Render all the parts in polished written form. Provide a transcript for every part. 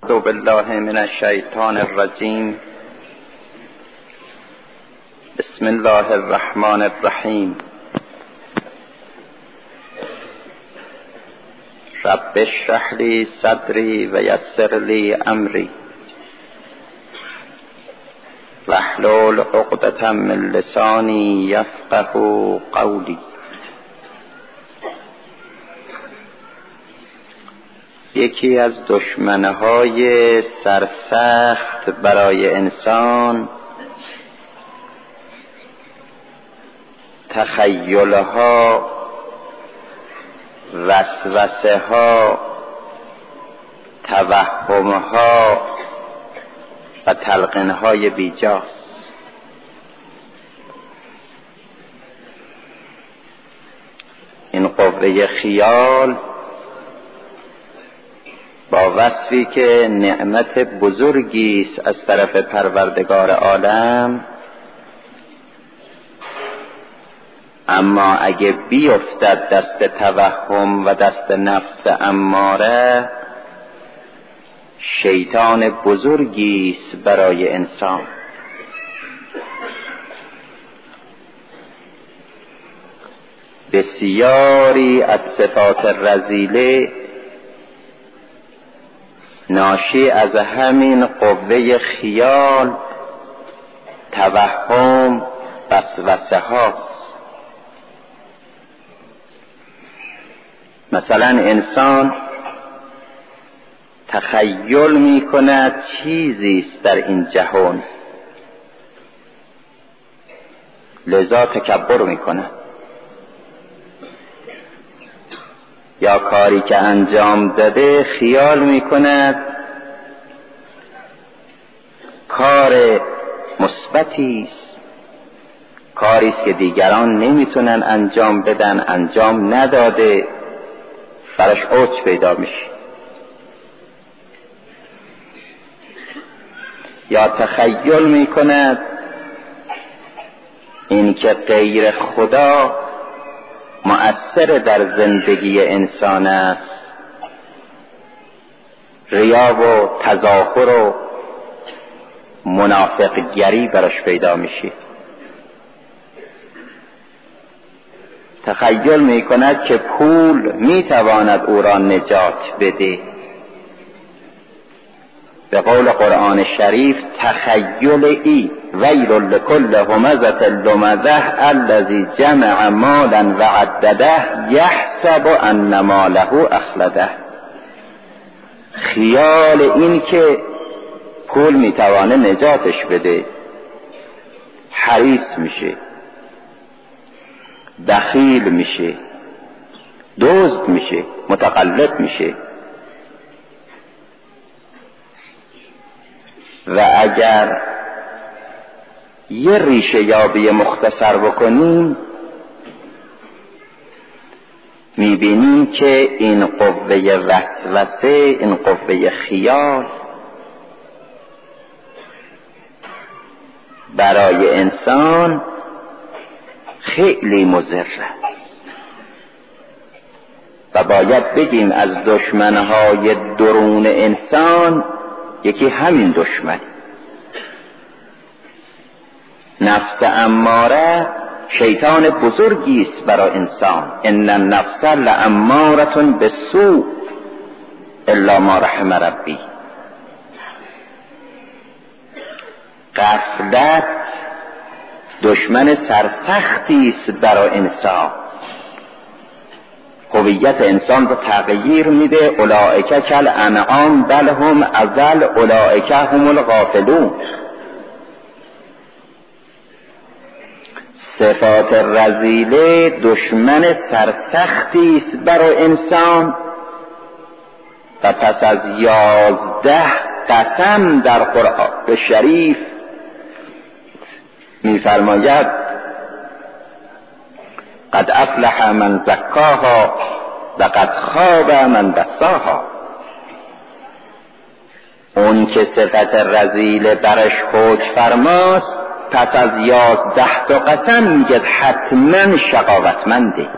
أعوذ بالله من الشیطان الرجیم. بسم الله الرحمن الرحیم. رب اشرح لی صدری و یسر لی امری واحلل عقدة من لسانی یفقهوا قولی. یکی از دشمنهای سرسخت برای انسان تخیلها، وسوسه ها، توهمها و تلقینهای بیجاست. این قوه خیال با وصفی که نعمت بزرگی است از طرف پروردگار عالم، اما اگه بیفتد دست توهم و دست نفس اماره، شیطان بزرگی است برای انسان. بسیاری از صفات رذیله ناشی از همین قوه خیال، توهم، وسوسه هاست. مثلا انسان تخیل می کند چیزی است در این جهان، لذا تکبر می کند. یا کاری که انجام داده خیال می کند کار مثبتی است، کاری است که دیگران نمیتونن انجام بدن، انجام نداده، براش اوج پیدا میشه. یا تخیل می کند این که غیر خدا مؤثر در زندگی انسان است، ریا و تظاهر و منافقگری براش پیدا میشه. تخیل می کند که پول میتواند او را نجات بده. به قول قرآن شریف تخیلی ویل لکل همزة لمزة الذی جمع مالا وعدده یحسب ان ماله اخلده. خیال این که پول میتوانه نجاتش بده، حریص میشه، بخیل میشه، دزد میشه، متقلب میشه. و اگر یه ریشه یابی مختصر بکنیم، میبینیم که این قوه وسوسه، این قوه خیال برای انسان خیلی مضر است. و باید بگیم از دشمنهای درون انسان یکی همین دشمن، نفس اماره، شیطان بزرگی است برای انسان. ان النفس لاماره بالسوء الا ما رحم ربی. غفلت دشمن سرسختی است برای انسان، هویت انسان رو تغییر میده. اولئک کالانعام بل هم اضل اولئک هم الغافلون. صفات رذیله دشمن سرسختی است برای انسان و پس از 11 قسم در قرآن شریف می‌فرماید قد افلح من زکاها و قد خاب من دساها. اون که صفت رذیله برش حکم فرماست، پس از 11 تا قسم میگه حتما شقاوتمنده،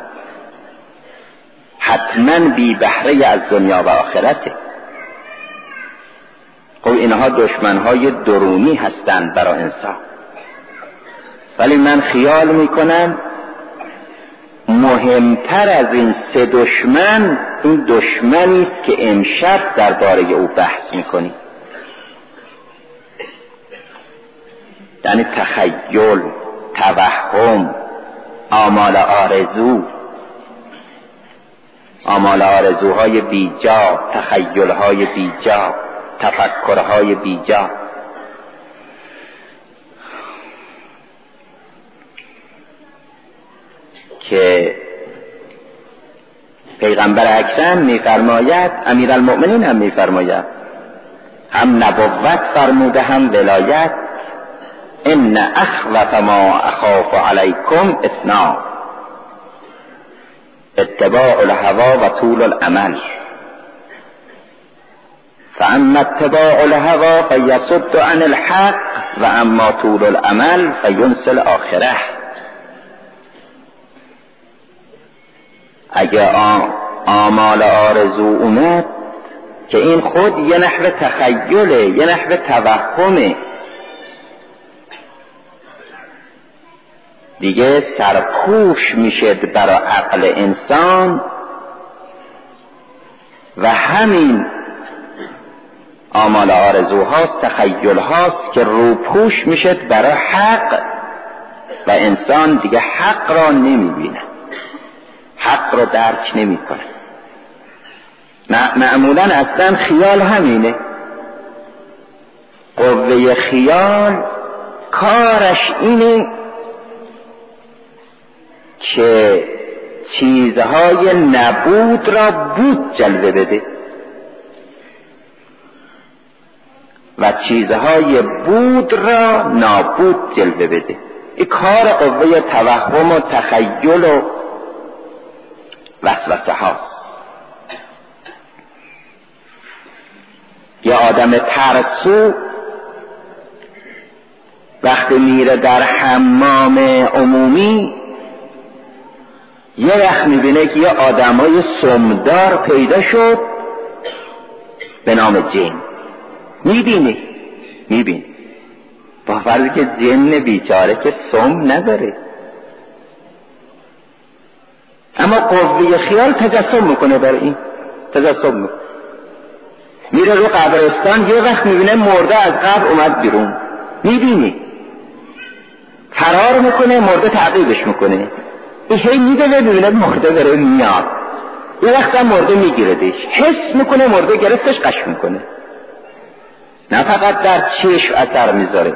حتما بی بهره از دنیا و آخرته. خب اینها دشمنهای درونی هستند برای انسان، ولی من خیال میکنم مهمتر از این سه دشمن این دشمنی است که امشب درباره او بحث میکنیم، یعنی تخیل، توهم، آمال آرزو، آمال آرزوهای بیجا، تخیلهای بیجا، تفکرهای بیجا. که پیغمبر اکرم میفرماید، امیرالمؤمنین هم میفرماید، هم نبوت فرموده هم ولایت، ان اخوف ما اخاف علیکم اثنان، اتباع الهوا و طول الامل، فاما اتباع الهوا فیصد عن الحق و اما طول الامل فینسل آخره. اگه آمال آرزو اومد که این خود یه نحو تخیله، یه نحو توهمه، دیگه سرپوش میشه برای عقل انسان و همین آمال آرزوهاست، تخیلهاست که روپوش میشه برای حق و انسان دیگه حق را نمیبینه، حق را درک نمیکنه. معمولا اصلا خیال همینه، قوه خیال کارش اینه که چیزهای نبود را بود جلوه بده و چیزهای بود را نابود جلوه بده. این کار قوه توهم و تخیل و وسوسه هاست. یه آدم ترسو وقتی میره در حمام عمومی یه وقت میبینه که یه آدمای سمدار پیدا شد به نام جن. میبینه با فرضی که جن بیچاره که سم نداره، اما قوه خیال تجسم میکنه برای این، تجسم میکنه. میره رو قبرستان یه وقت میبینه مرده از قبر اومد بیرون، میبینه فرار میکنه، مرده تعقیبش میکنه، این هی میده ببینه مرده داره میاد، یه وقت هم مرده میگیردش، حس میکنه مرده گرفتش، قش میکنه. نه فقط در چشم اثر میذاره،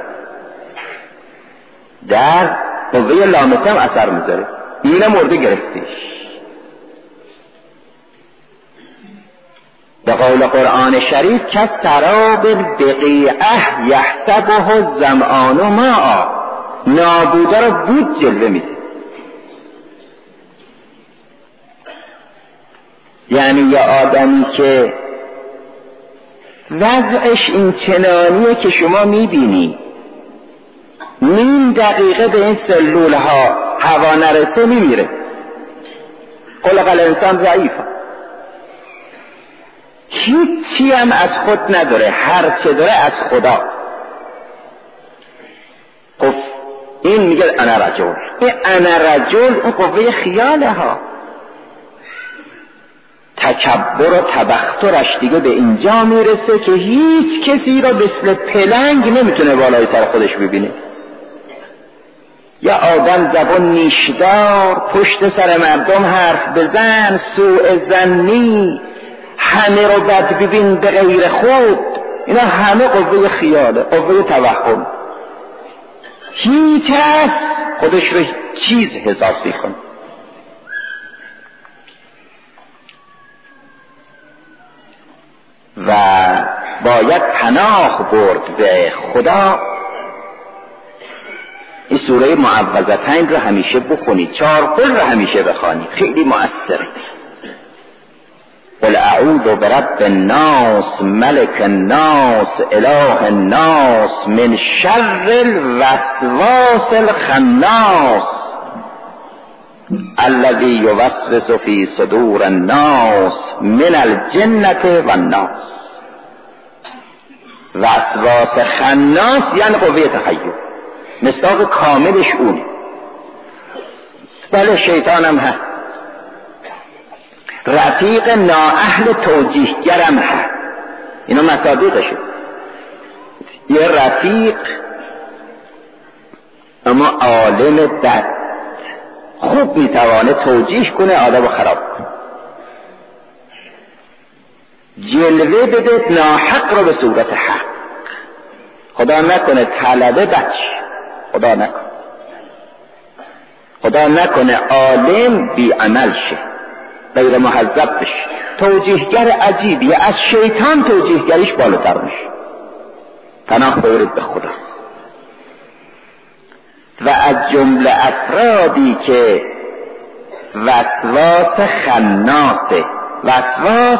در قوه لامسه هم اثر میذاره، میبینه مرده گرفتش. به قول قرآن شریف که سراب بقیعه یحسبه الظمآن ماء، نابوده رو بود جلوه میده. یعنی یه آدمی که وضعش این چنانیه که شما میبینی نیم دقیقه به این سلول ها هوا نرسه میمیره. خلق الانسان ضعیفه، هیچی هم از خود نداره، هر چه داره از خدا. خب این میگه انا رجل، این انا رجل این قوه خیاله ها. تکبر و تبخترش دیگه به اینجا میرسه که هیچ کسی را مثل پلنگ نمیتونه بالای سر خودش ببینه. یا آدم زبان نیشدار، پشت سر مردم حرف بزن، سوء ظنی، همه رو بد ببین به غیر خود، اینا همه قوه خیاله، قوه توهم. هیچ هست خودش رو چیز حساب میکنه. و باید پناه برد به خدا. این سوره معوذتین رو همیشه بخونید، 4 قل رو همیشه بخوانید، خیلی مؤثره. قل اعوذ برب الناس ملک الناس اله الناس من شر الوسواس الخناس الذي يوسوس في صدور الناس من الجنة والناس. وسواس خناس یعنی قوه تخیل، مصداق کاملش اونه. بله شیطان هم هست، رفیق نااهل توجیهگرم هست، اینا مصادیقشه. یه رفیق اما عالم بد، خوب میتوانه توجیه کنه آدمو خراب کنه، جلوه بده ناحق رو به صورت حق. خدا نکنه طلبه بچ، خدا نکنه عالم بی عمل شه، غیر محذب بشه، توجیهگر عجیبیه، از شیطان توجیهگریش بالاتر میشه. پناه ببرید به خدا. و از جمله افرادی که وسواس خناسه، وسواس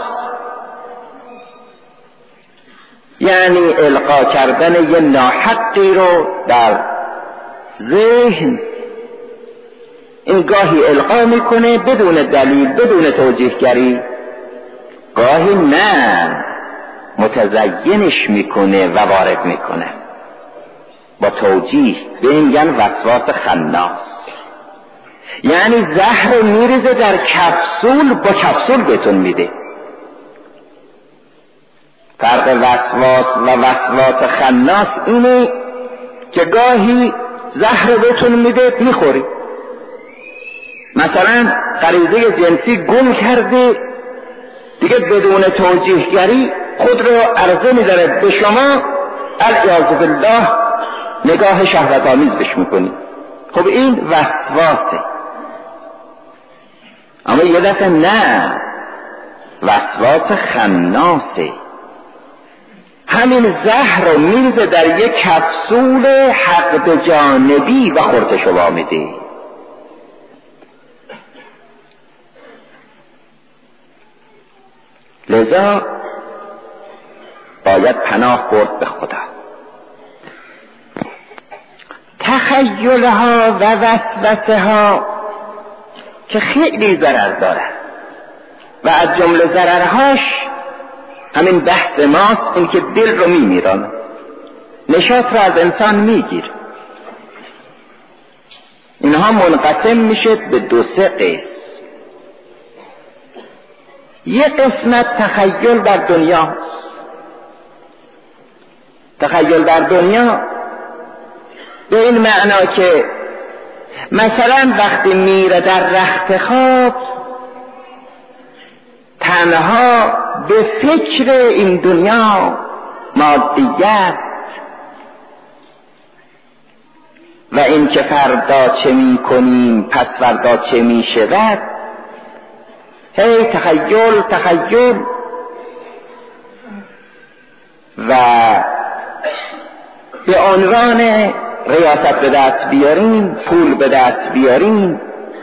یعنی القا کردن یه ناحقی رو در ذهن، این گاهی القا میکنه بدون دلیل، بدون توجیهگری، گاهی نه متزینش میکنه و وارد میکنه با توجیه. به این میگن وسواس خناس، یعنی زهر میریزه در کپسول، با کپسول بهتون میده. فرق وسواس و وسواس خناس اینه که گاهی زهر بهتون میده میخوری، مثلا غریزه جنسی گم کرده دیگه، بدون توجیهگری خود رو عرضه می‌داره به شما، الیاذ بالله نگاه شهوت آمیز بهش میکنی. خب این وسواسه. اما یه دفعه نه، وسواس خناسه، همین زهر رو میریزه در یک کپسول حقد جانبی و خورد شما میده. لذا باید پناه برد به خدا. تخیلها و وسوسه‌ها که خیلی ضرر داره و از جمله ضررهاش همین بحث ماست، این که دل رو میمیرانه، نشاط رو از انسان میگیر. اینها منقسم میشه به دو سه قسم. یک قسمت تخیل در دنیا. تخیل در دنیا به این معنا که مثلا وقتی میره در رخت خواب تنها به فکر این دنیا، مادیت و این که فردا چه می کنیم پس فردا چه می شود، هی تخیل و به عنوان ریاست به دست بیاریم، پول به دست بیاریم،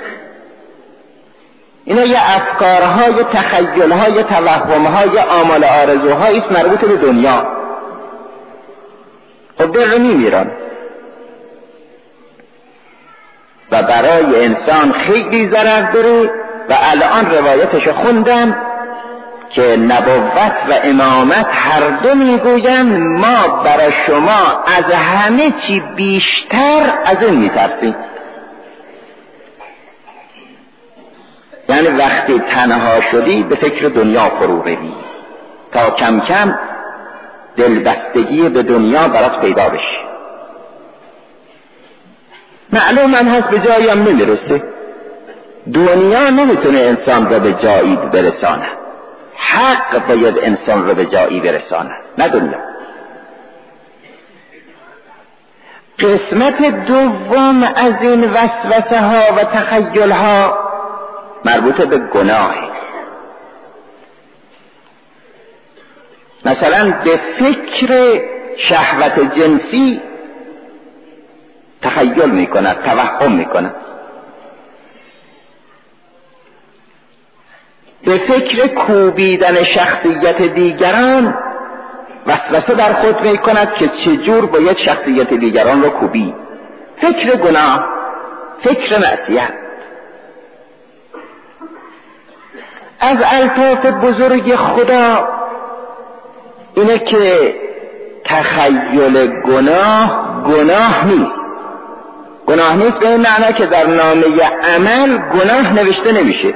اینا یه افکارها، یه تخیلها، یه توهمها، یه آمال آرزوهایی است مربوط به دنیا. خب دل رو میمیرن و برای انسان خیلی ضرر داره. و الان روایتش خوندم که نبوت و امامت هر دو میگوین ما برای شما از همه چی بیشتر از این میترسیم. یعنی وقتی تنها شدی به فکر دنیا فرو بری تا کم کم دلبستگی به دنیا برات پیدا بشه. معلوم من هست به جایی هم نمیرسه، دنیا نمیتونه انسان را به جایی برسانه، حق باید انسان را به جایی برسانه، نه دنیا. قسمت دوم از این وسوسه ها و تخیل ها مربوط به گناه. مثلا به فکر شهوت جنسی تخیل میکنه، توهم میکنه، به فکر کوبیدن شخصیت دیگران وسوسه در خود میکند که چجور باید شخصیت دیگران رو کوبید. فکر گناه، فکر معصیت. از الطاف بزرگ خدا اینه که تخیل گناه نیست. گناه نیست به این معنی که در نامه عمل گناه نوشته نمیشه.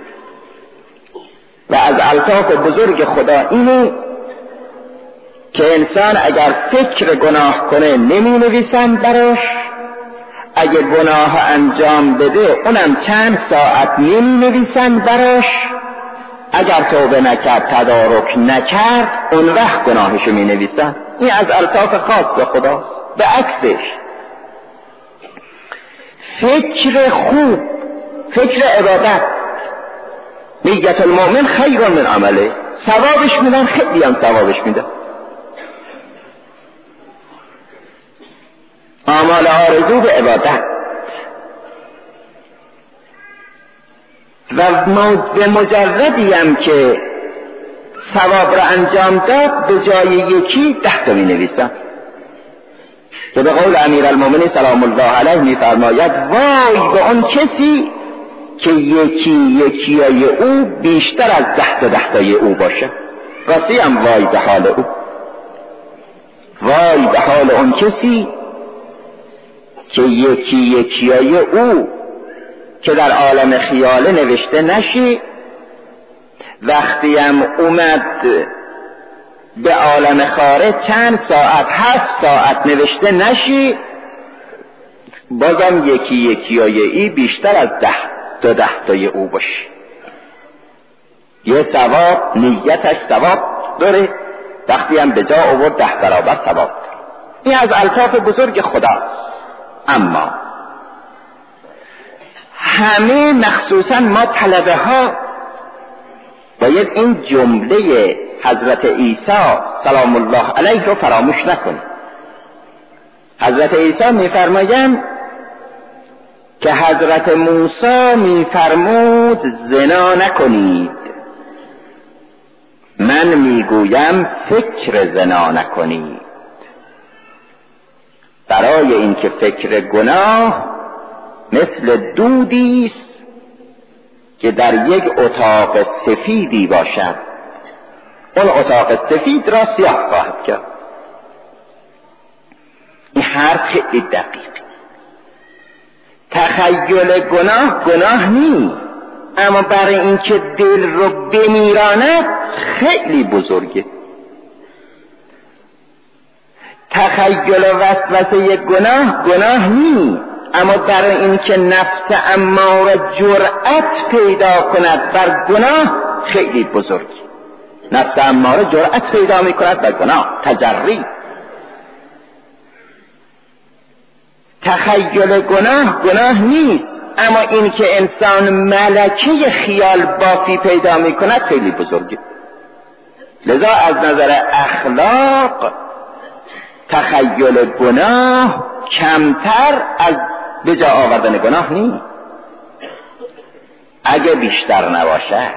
و از الطاف بزرگ خدا اینه که انسان اگر فکر گناه کنه نمی نویسن براش، اگر گناه انجام بده اونم چند ساعت نمی نویسن براش، اگر توبه نکرد تدارک نکرد اون وقت گناهشو می نویسن. این از الطاف خاص خداست. به عکسش فکر خوب، فکر عبادت، نیت المؤمن خیر من عمله، ثوابش میدن، خیلی هم ثوابش میدن. اعمال آرزو به عبادت و به مجردی هم که ثواب را انجام داد به جای یکی 10 تا می نویسن. که به قول امیرالمومنین سلام الله علیه می فرماید وای به اون کسی که یکی او بیشتر از 10 تای او باشه. راستی هم وای به حال او، وای به حال اون کسی که یکی او که در عالم خیاله نوشته نشی، وقتی هم اومد به عالم خارج چند ساعت 7 ساعت نوشته نشی، بازم یکی ای بیشتر از 10 تای او باشه. یه ثواب، نیتش ثواب داره، وقتی هم به جا آورد 10 برابر ثواب داره. این از الطاف بزرگ خداست. اما همه مخصوصا ما طلبه ها باید این جمله حضرت عیسی سلام الله علیه رو فراموش نکنیم. حضرت عیسی میفرمایند که حضرت موسی میفرمود زنا نکنید، من میگویم فکر زنا نکنید. برای اینکه فکر گناه مثل دودی است که در یک اتاق سفیدی باشد، اون اتاق سفید را سیاه خواهد کرد. این حرف خیلی دقیق. تخیل گناه نیست، اما برای اینکه دل رو بمیراند خیلی بزرگه. تخیل و وسوسه گناه نیست، اما برای اینکه نفس اماره جرأت پیدا کند بر گناه خیلی بزرگی. نفس اماره جرأت پیدا می کند بر گناه، تجری. تخیل گناه نیست، اما این که انسان ملکه خیال بافی پیدا می کند خیلی بزرگی. لذا از نظر اخلاق تخیل گناه کمتر از به جا آوردن گناه نیست، اگه بیشتر نباشه.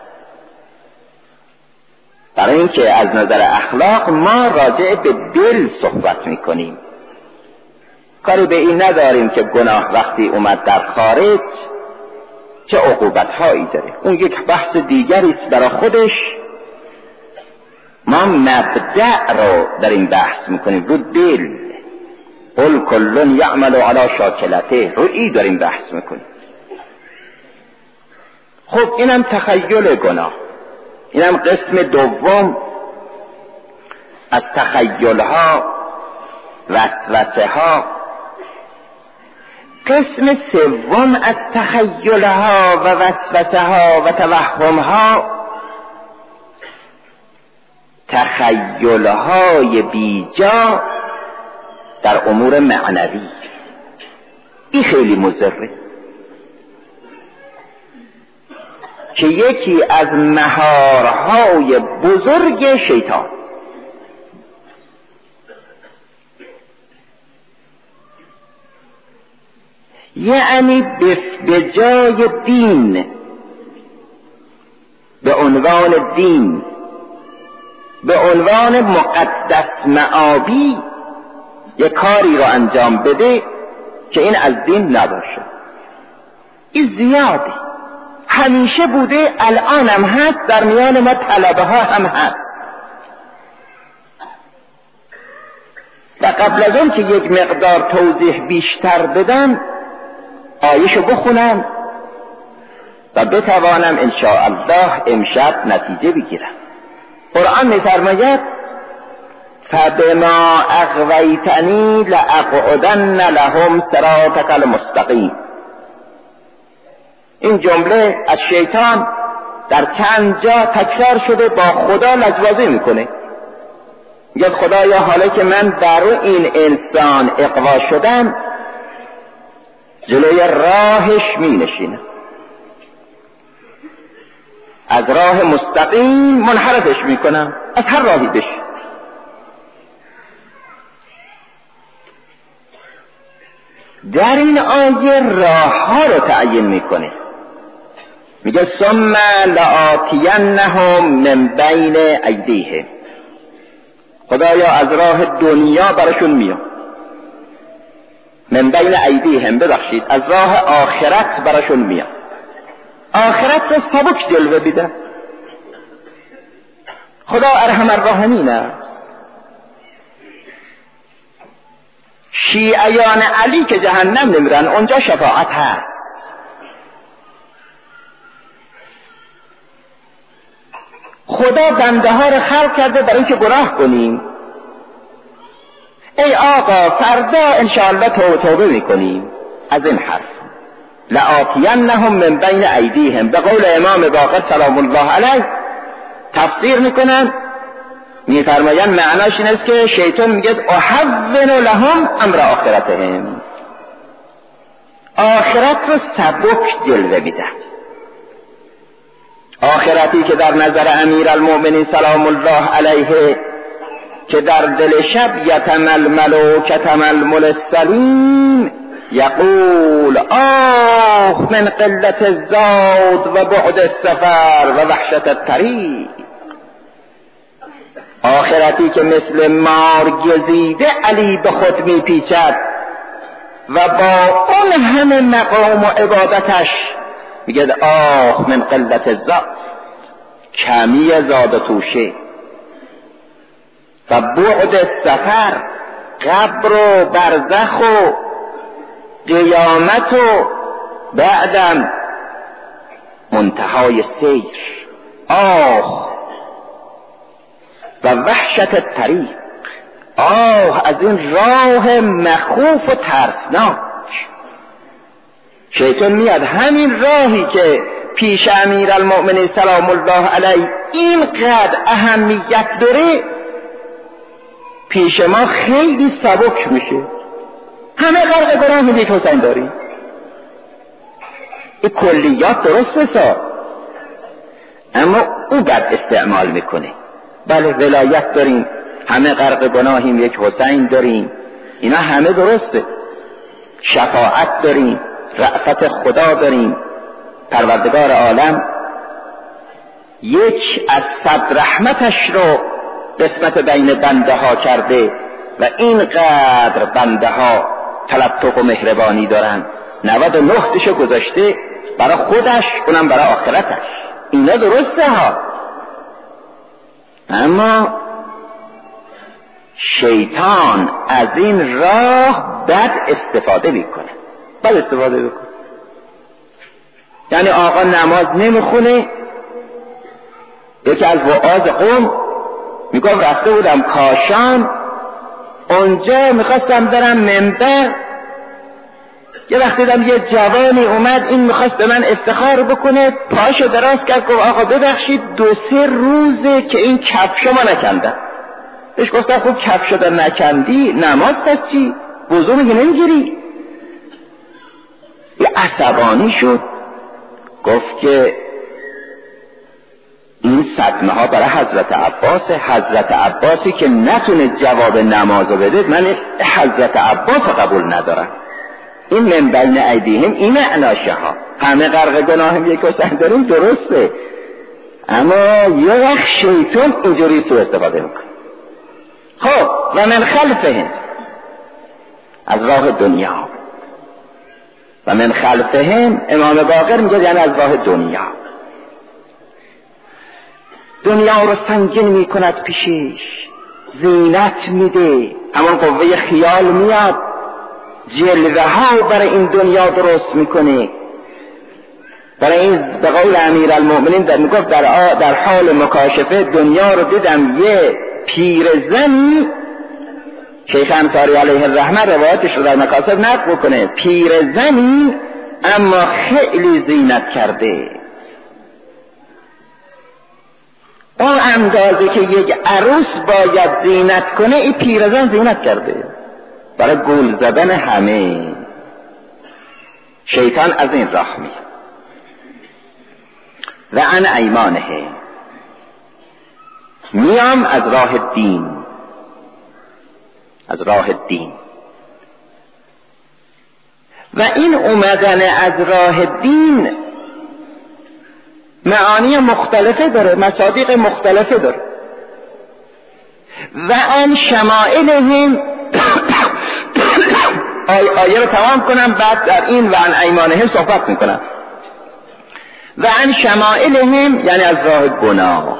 برای اینکه از نظر اخلاق ما راجع به دل صحبت میکنیم، کاری به این نداریم که گناه وقتی اومد در خارج چه عقوبت هایی داره. اون یک بحث دیگری است برای خودش. ما مبدأ رو در این بحث میکنیم، رو دل. قل کل یعمل علی شاکلته، رو ای داریم بحث میکنیم. خب اینم تخیل گناه. اینم قسم دوم از تخیل ها، وسوسه ها. قسم سوم از تخیل ها و وسوسه ها و توهم ها، تخیل های بیجا در امور معنوی. این خیلی مضره که یکی از مهارهای بزرگ شیطان. یعنی به جای دین، به عنوان دین، به عنوان مقدس معابی یک کاری رو انجام بده که این از دین نباشه. این زیاده، همیشه بوده، الان هم هست، در میان ما طلبه ها هم هست. قبل از اون که یک مقدار توضیح بیشتر بدم آیه‌شو بخونم و بتوانم انشاءالله امشب نتیجه بگیرم. قرآن می‌فرماید فبما اغویتنی لاقعدن لهم صراطک المستقیم. این جمله از شیطان در چند جا تکرار شده، با خدا لجبازی میکنه، میگه خدایا حالا که من بر این انسان اغوا شدم جلوی راهش می نشینم، از راه مستقیم منحرفش میکنم، از هر راهی بشه. در این آیه راه ها رو تعیین میکنه، میگه ثم لآتینهم من بین ایدیهم. خدایا از راه دنیا براشون میام، من بین ایدیهم ببخشید از راه آخرت براشون میام. آخرت رو سبک جلوه بیده. خدا ارحم الراحمینه. شیعیان علی که جهنم نمیرن، اونجا شفاعت هست. خدا بنده ها رو خلق کرده برای اینکه گناه کنیم. ای آقا فردا انشاءالله توبه میکنیم از این حرف. لآتینهم من بین ایدیهم، به قول امام باقر سلام الله علیه تفسیر میکنن، میفرمایند معناش این است که شیطان میگه احون لهم امر آخرتهم، آخرت رو سبک جلوه میده. آخرتی که در نظر امیر المؤمنین سلام الله علیه که در دل شب یتململ کتململ السلیم یقول آه من قلت الزاد و بعد السفر و وحشت الطریق. آخرتی که مثل مار گزیده علی به خود میپیچد و با اون همه مقام و عبادتش میگه آه من قلت الزاد، کمی زاد توشه، و بعد السفر، قبر و برزخ و قیامت و بعدم منتهای سیر، آه و وحشت الطریق، آه از این راه مخوف و ترسناک. شیطان میاد همین راهی که پیش امیر المؤمنین سلام الله علیه اینقدر اهمیت داره پیش ما خیلی سبک میشه. همه غرق گناه میدید حسین داریم. این کلیات درسته سا، اما او بد استعمال میکنه. بله ولایت داریم، همه غرق گناهیم، یک حسین داریم، اینا همه درسته. شفاعت داریم، رأفت خدا داریم، پروردگار عالم یک از صد رحمتش رو قسمت بین بنده ها کرده و اینقدر بنده ها تلطف و مهربانی دارن، 99 گذاشته برای خودش، اونم برای آخرتش. اینا درسته ها، اما شیطان از این راه بد استفاده میکنه. یعنی آقا نماز نمیخونه. یکی از وعاظ قوم میگم رفته بودم کاشان، اونجا میخواستم برم منبر، یه وقتی دیدم یه جوانی اومد، این میخواست به من افتخار بکنه، پاشو دراز کرد، گفت آقا ببخشید 2-3 روزه که این کفشو ما نکندم. بهش گفتم خب کفشو در نکندی نماز پس چی؟ وضو میگه نمیگیری؟ یه عصبانی شد، گفت که این صدمه ها برای حضرت عباس، حضرت عباسی که نتونه جواب نمازو بده، من حضرت عباس قبول ندارم. این من بین ایدیهم این معناشه ها، همه غرق گناهم یک حسین داریم درسته، اما یه وقت شیطان اینجوری سو استفاده میکنه. خب و من خلفهم، از راه دنیا، و من خلفهم امام باقر میگه یعنی از راه دنیا. دنیا رو سنگین میکند پیشش، زینت میده، همون قوه خیال میاد، جلوه ها برای این دنیا درست میکنه. برای این به قول امیرالمؤمنین در میگفت در حال مکاشفه دنیا رو دیدم یه پیرزن، شیخ انصاری علیه الرحمه روایتش رو در مکاسب نقل بکنه، پیرزنی اما خیلی زینت کرده، اون اندازه که یک عروس باید زینت کنه این پیرزن زینت کرده برای گول زدن همه. شیطان از این راه میاد. و عن ایمانه، میام از راه دین، از راه دین. و این اومدن از راه دین معانی مختلفه داره، مصادیق مختلفه داره. و آن شمائلهم آیه رو تمام کنم بعد در این و عن ایمانهم صحبت میکنم. و عن شمائلهم یعنی از راه گناه.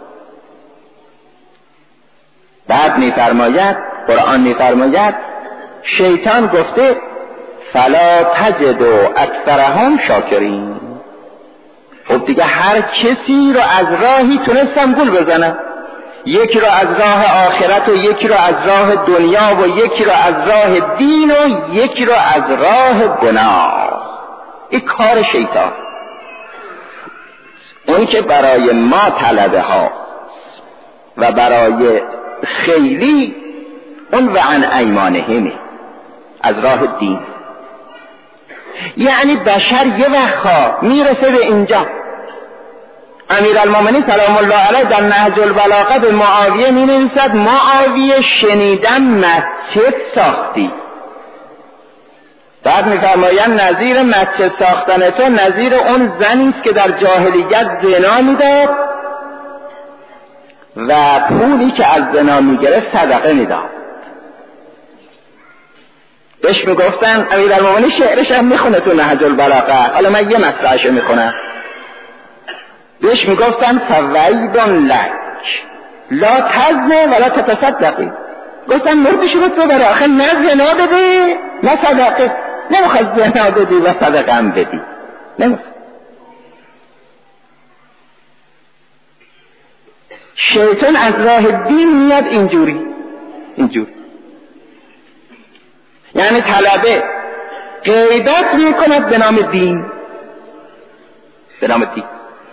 بعد میفرماید، قرآن میفرماید شیطان گفته فلا تجد اکثرهم شاکرین. خب دیگه هر کسی رو از راهی تونستم گول بزنم، یکی رو از راه آخرت و یکی رو از راه دنیا و یکی رو از راه دین و یکی رو از راه گناه. این کار شیطان. اون که برای ما طلبه ها و برای خیلی اون و عن ایمانهمی از راه دین. یعنی بشر یه وقتها میرسه به اینجا. امیرالمؤمنین سلام الله علیه در نهج البلاغه به معاویه می‌نویسد معاویه شنیدم مسجد ساختی. بعد می‌فرمایند نظیر مسجد ساختن تو نظیر اون زنی است که در جاهلیت زنا می‌داد و پولی که از زنا می‌گرفت صدقه می‌داد. بهش میگفتن امیرالمؤمنین شعرش هم میخونه تو نهج البلاغه، حالا من یه مصرعشو میخونم. بهش میگفتن فویدون لک لا تزنه ولا تتصدقی. گفتن مردش رو تو برای آخر نه زنا بده نه صدقه، نمیخواد زنا بدی و صدقه هم بدی، نمیخواد. شیطان از راه دین میاد اینجوری یعنی طلبه غیبت میکند به نام دین، به نام دین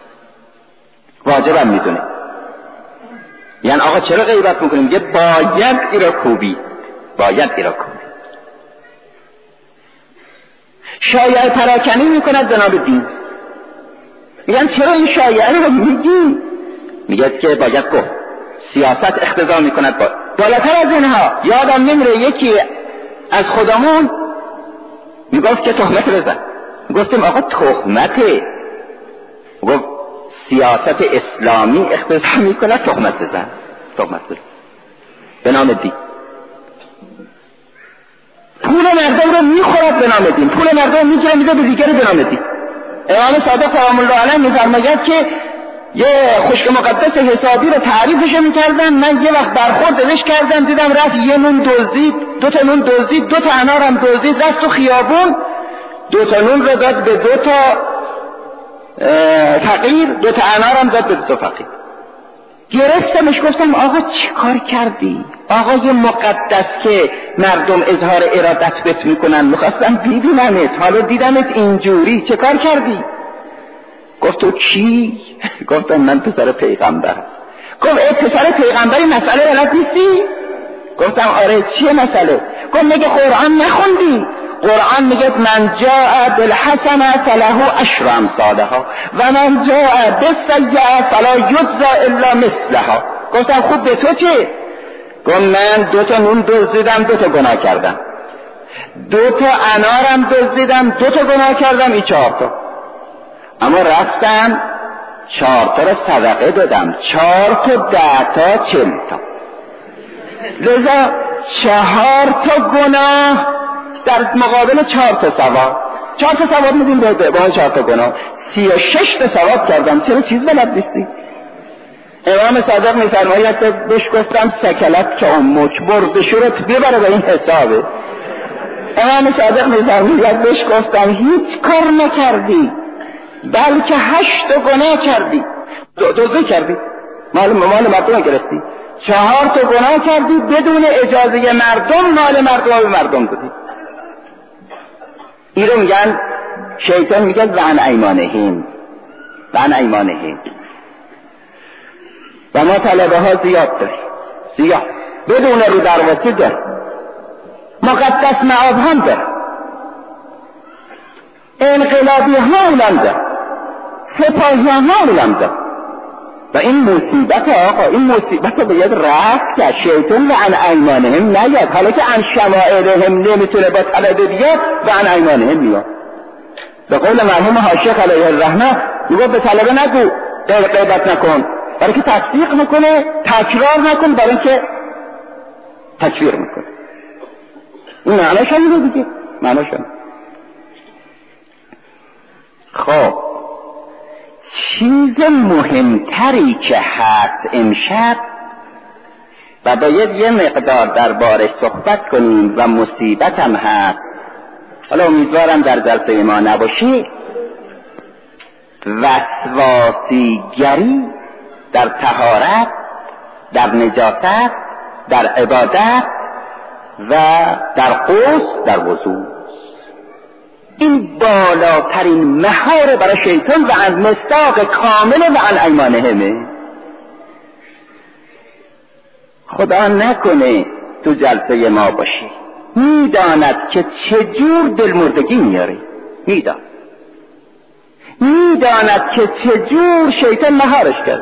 واجبم میدونه. یعنی آقا چرا غیبت میکنیم؟ میگه باید ایرا کوبی، باید ایرا کوبی. شایعه پراکنی میکند به نام دین. میگن چرا این شایعه رو میگی؟ میگه که باید گفت. سیاست اقتضا میکند بالاتر از اینها. یادم نمیره یکی از خودمون میگفت که تهمت بزن. گفتیم آقا تهمته، گفت سیاست اسلامی اقتضا میکنه تهمت بزن به نام دین. پول مردم رو میخورد به نام دین، پول مردم میگیره میده به دیگری به نام دین. امام صادق سلام الله علیه میفرماید که یه خشک مقدس حسابی رو تعریفش میکردن، من یه وقت برخوردش کردم دیدم رفت یه نون دزدید، 2 تا نون دزدید، 2 تا انارم دزدید، رفت تو خیابون 2 تا نون رو داد به 2 تا فقیر، 2 تا انارم داد به 2 تا فقیر. گرفتمش گفتم آقا چی کار کردی؟ آقای مقدس که مردم اظهار ارادت بهت میکنن میخواستم ببینمت، حالا دیدمت اینجوری، چه کار کردی؟ گفت تو کی؟ گفتم من پسر پیغمبر. گفت پسر پیغمبری مسئله بلد نیستی؟ گفتم آره چیه مسئله؟ گفت میگه قرآن نخوندی؟ قرآن میگه من جاء بالحسنه فله 10 امثالها و من جاء بالسیئه فلا یجزا الا مثلها. گفتم خوب به تو چه؟ گفت من 2 تا نون دزدیدم 2 تا گناه کردم، 2 تا انارم دزدیدم 2 تا گناه کردم، این 4 تا. اما رفتم 4 تا رو صدقه دادم، 4 تا 10 تا 40 تا. لذا 4 تا گناه در مقابل 4 تا ثواب. 4 تا ثواب میدیم با 4 تا گناه 36 تا ثواب کردم. چرا چیز بلد نیستی؟ امام صادق می‌فرماید که بهش گفتم سکلت که امک، برد شورت ببره به این حسابه. امام صادق می‌فرماید بهش گفتم هیچ کار نکردی بلکه 8 گناه کردی، دزدی کردی، مال مردم گرفتی، 4 گناه کردی بدون اجازه مردم، مال مردم به مردم دادی. این رو میگن، شیطان میگه وعن ایمانهم، وعن ایمانهم. و ما طلبه ها زیاد داریم، زیاد، بدون رو درواسی داریم، مقدس معاب هم داریم، انقلابی ها اونم داریم، سپاهی ها اونم داریم. و این مصیبت آقا، این مصیبت رو باید رفت که شیطان و عن ایمانهم نیاد. حالا که عن شمائلهم نمیتونه با طلبه بیاد و عن ایمانهم میاد. به قول مرحوم حاشیه علیه الرحمه میگه به طلبه نگو غیبت نکن، برای که تصدیق میکنه، تکرار نکن، برای که تکفیر میکنه. این معناش همینه دیگه، معناش همینه. خب چیز مهمتری که هست امشب و باید یه مقدار دربارش صحبت کنیم و مصیبت هم هست، حالا امیدوارم در جلسه ما نباشه، وسواسیگری در طهارت، در نجاست، در عبادت و در غسل، در وضو. این بالاترین مهار برای شیطان و از مصداق کامل و عن ایمانهمه. خدا نکنه تو جلسه ما باشی، میداند که چجور دلمردگی میاره، میداند که چجور شیطان مهارش کرد،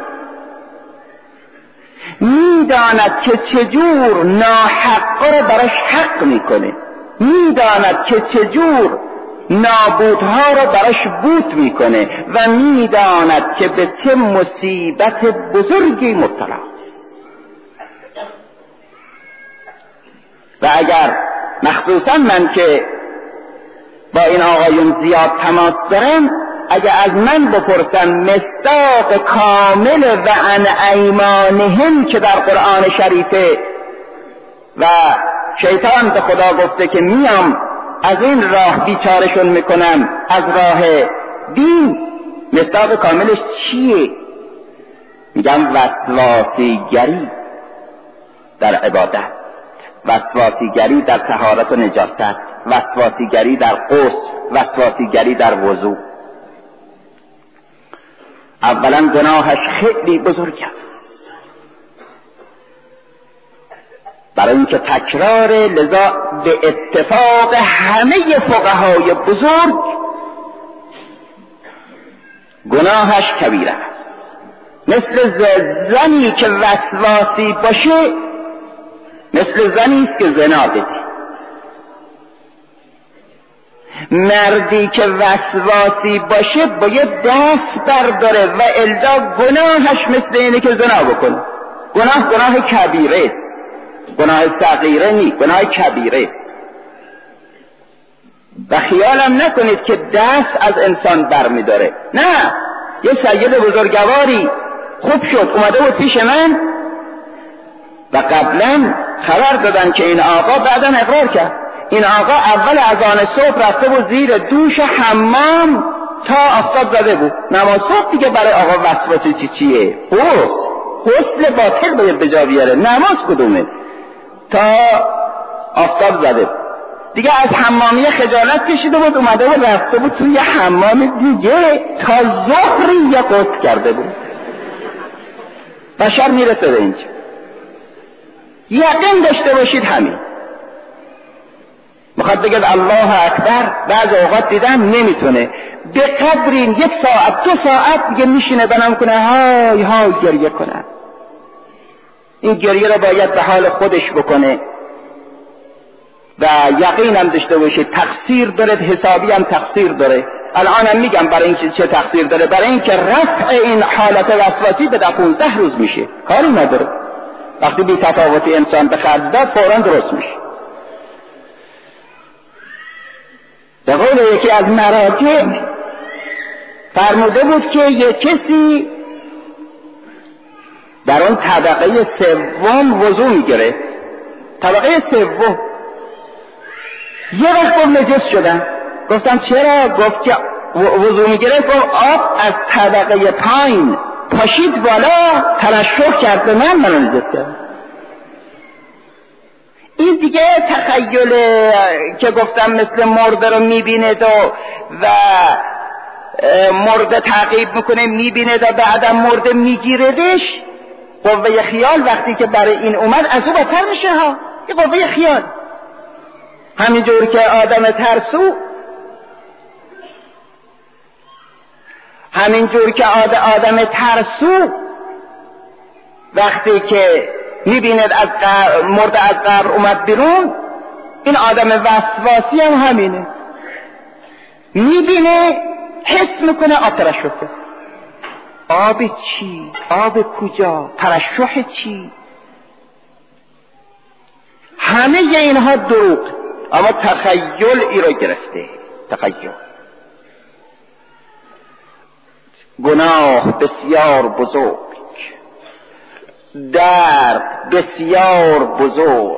میداند که چجور ناحق رو براش حق میکنه، میداند که چجور نابودها رو براش بود میکنه و میداند که به چه مصیبت بزرگی مبتلا. و اگر مخصوصا من که با این آقایون زیاد تماس دارم، اگر از من بپرسن مصداق کامل و عن ایمانهم که در قرآن شریفه و شیطان به خدا گفته که میام از این راه بیچارشون میکنم، از راه دین، مصداق کاملش چیه؟ میگم وسواسیگری در عبادت، وسواسیگری در طهارت و نجاست، وسواسیگری در غسل، وسواسیگری در وضو. اولا گناهش خیلی بزرگ است، برای اینکه تکرار، لذا به اتفاق همه فقهای بزرگ گناهش کبیره است. مثل زنی که وسواسی باشه، مثل زنی است که زنا بده. مردی که وسواسی باشه باید دست برداره و الا گناهش مثل اینه که زنا بکنه. گناه کبیره، گناه صغیره نیست، گناه کبیره. و خیالم نکنید که دست از انسان برمیداره، نه. یه سید بزرگواری خوب شد اومده بود پیش من و قبلا خبر دادن که این آقا بعدا اقرار کرد. این آقا اول اذان صبح رفته بود زیر دوش حمام تا آفتاب زده بود. نماز صبح دیگه برای آقا وسواسی چیه؟ غسل باطل باید به جا بیاره، نماز کدومه؟ تا آفتاب زده دیگه. از حمامیه خجالت کشیده بود، اومده بود رفته بود توی حمام دیگه تا ظهری یه غسل کرده بود. بشر میرسه به اینجا. یقین داشته باشید همین. میخواد بگید الله اکبر، بعض اوقات دیدم نمیتونه، به قدری 1 ساعت 2 ساعت دیگه میشینه بنام کنه های های گریه کنه. این گریه رو باید به حال خودش بکنه و یقینم داشته باشه تقصیر داره، حسابی هم تقصیر داره. الانم میگم برای این چه تقصیر داره، برای این که رفع این حالت وسواسی به 15 روز میشه، کاری نداره. وقتی بی تفاوتی انسان به خرج داد فوراً درست میشه. به قول یکی از مراجع فرموده بود که یک کسی در اون طبقه سوم وضو میگرفت. طبقه سوم یه وقت گفت نجس شدم. گفتم چرا؟ گفت که وضو میگرفت، گفت آب از طبقه پایین پاشید بالا ترشح کرد به من نجس کرد. این دیگه تخیل که گفتم مثل مرده رو میبیند و مرده تعقیب میکنه میبیند و بعدم مرده میگیردش. قوه خیال وقتی که برای این اومد از او بدتر میشه ها. یه قوه خیال همینجور که آدم ترسو، همینجور که آدم ترسو وقتی که میبیند از مرده از قبر اومد بیرون، این آدم وسواسی هم همینه، میبینه حس میکنه آب ترشح. آب چی؟ آب کجا؟ ترشح چی؟ همه اینها دروغ، اما تخیل ای رو گرفته. تخیل گناه بسیار بزرگ، درد بسیار بزرگ،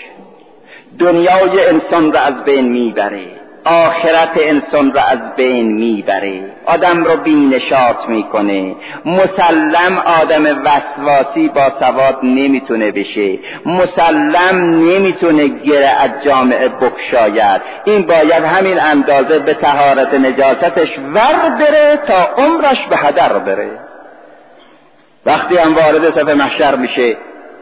دنیای انسان را از بین میبره، آخرت انسان را از بین میبره، آدم رو بی‌نشاط میکنه. مسلم آدم وسواسی با سواد نمیتونه بشه، مسلم نمیتونه گره از جامعه بکشاید. این باید همین اندازه به طهارت نجاستش ور بره تا عمرش به هدر بره. وقتی هم وارد صف محشر میشه،